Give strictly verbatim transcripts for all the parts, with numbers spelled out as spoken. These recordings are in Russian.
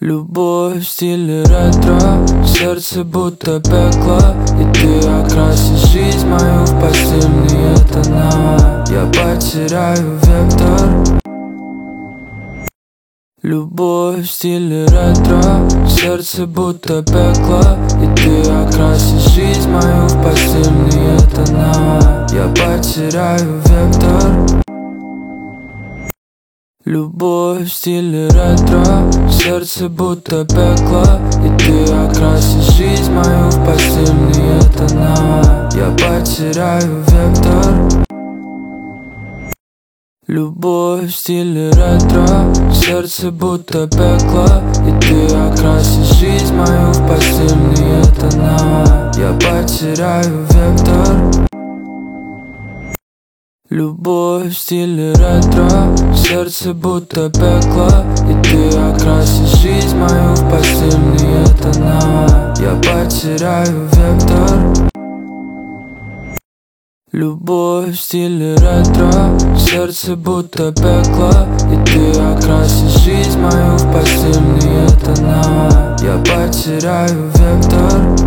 Любовь в стиле ретро, сердце будто пекло, и ты окрасишь жизнь мою в постельные тона. Я потеряю вектор. Любовь в стиле ретро, сердце будто пекло, и ты окрасишь жизнь мою в постельные тона. Я потеряю вектор. Любовь в стиле ретро, сердце будто пекло, и ты окрасишь жизнь мою в постельные тона. Я потеряю вектор. Любовь в стиле ретро, сердце будто пекло, и ты окрасишь жизнь мою в постельные тона. Я потеряю вектор. Любовь в стиле ретро, сердце будто пекло, и ты окрасишь жизнь мою в постельные тона. Я потеряю вектор. Любовь в стиле ретро, сердце будто пекло, и ты окрасишь жизнь мою в постельные тона. Я потеряю вектор.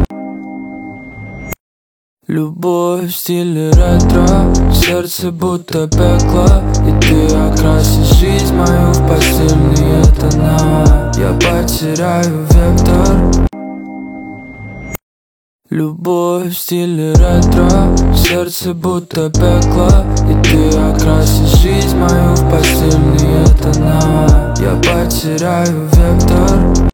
Любовь в стиле ретро, сердце будто пекло, и ты окрасишь жизнь мою в постельные тона. Я потеряю вектор. Любовь в стиле ретро, сердце будто пекло, и ты окрасишь жизнь мою в постельные тона. Я потеряю вектор.